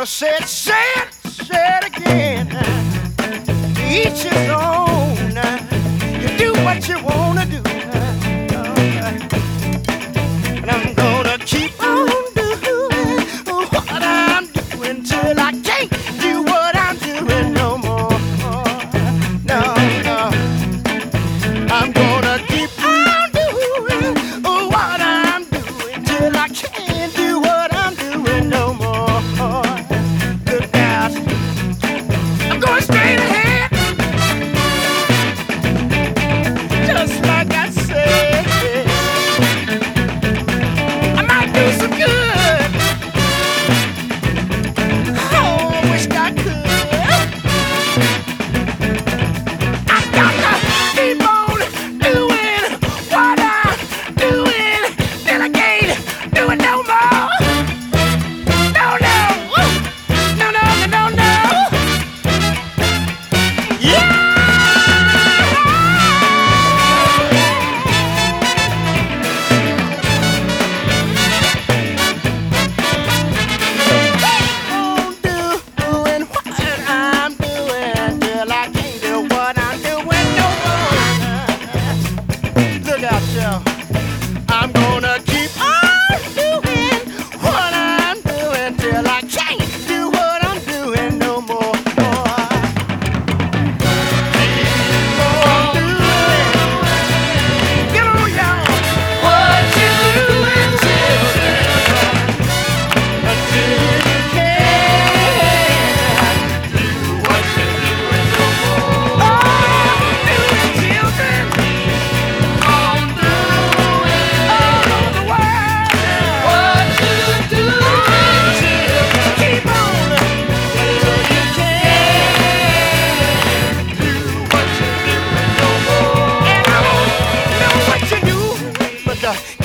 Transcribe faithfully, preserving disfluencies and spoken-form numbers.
said, say it, say it again. Each his own. You do what you wanna do. And I'm gonna keep on doing what I'm doing till I can't do what I'm doing no more. No, no. I'm gonna keep on doing what I'm doing till I can't do what I'm doing no more. Look out. I'm going straight ahead. Just like I said. I might do some good. Oh, I wish I could. I got to keep on doing what I'm doing till I can't do it no more. No, no. No, no, no, no, no. Yeah! Doing what I'm doing till I can't do what I'm doing no more. Look out, y'all. I'm gonna keep on doing what I'm doing till I can't do what I'm doing no more. Keep on doing. Come on, y'all. What you doing till until you can't do what you're doing no more. Oh, doing children all over the world. What you doing till keep on till you can't do what you're doing no more. And I don't know what you do, but uh,